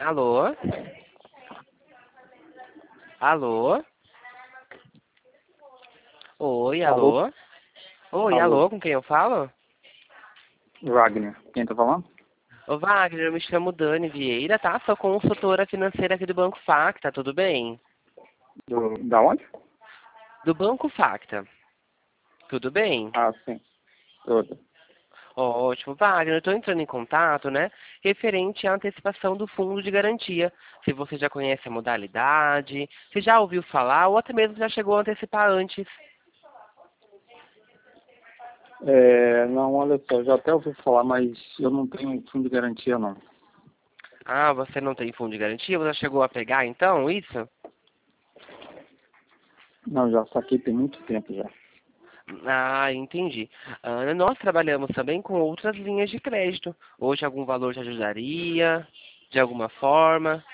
Alô? Alô? Oi, Alô? alô? Oi, Alô? alô, com quem eu falo? Wagner. Quem tá falando? Ô, Wagner, eu me chamo Dani Vieira, tá? Sou consultora financeira aqui do Banco Facta, tudo bem? Da onde? Do Banco Facta, tudo bem? Ah, sim. Tudo. Ótimo, Wagner, eu tô entrando em contato, né? Referente à antecipação do fundo de garantia. Se você já conhece a modalidade, se já ouviu falar ou até mesmo já chegou a antecipar antes. Não, olha só, eu já até ouvi falar, mas eu não tenho fundo de garantia, não. Ah, você não tem fundo de garantia? Você já chegou a pegar então, isso? Não, já saquei tem muito tempo já. Ah, entendi. Nós trabalhamos também com outras linhas de crédito. Hoje algum valor te ajudaria, de alguma forma?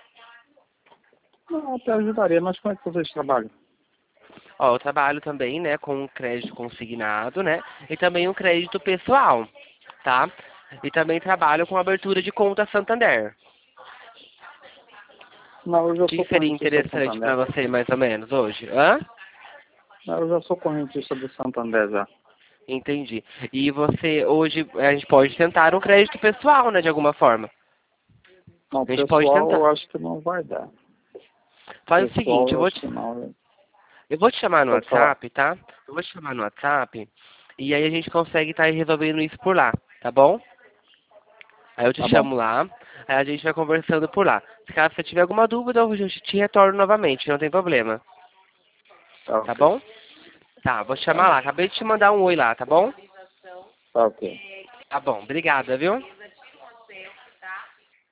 Não, até ajudaria, mas como é que vocês trabalham? Ó, eu trabalho também, né, com um crédito consignado, né, e também um crédito pessoal, tá? E também trabalho com abertura de conta Santander. Não, eu O já que sou seria correntista do interessante para Santander. você, mais ou menos, hoje? Hã? Não, eu já sou correntista do Santander já. Entendi. E você, hoje, a gente pode tentar um crédito pessoal, né, de alguma forma. Não, A gente pode pessoal eu tentar. acho que não vai dar. Faz o Pessoal seguinte, eu acho que não. eu vou te chamar no Pode falar. WhatsApp, tá? Eu vou te chamar no WhatsApp e aí a gente consegue estar resolvendo isso por lá, tá bom? Aí eu te Tá bom. chamo lá, aí a gente vai conversando por lá. Se caso você tiver alguma dúvida, eu te retorno novamente, não tem problema. Tá Tá ok. bom? Tá, vou te Tá chamar lá. bom. Acabei de te mandar um oi lá, tá bom? Tá ok. Tá bom, obrigada, viu?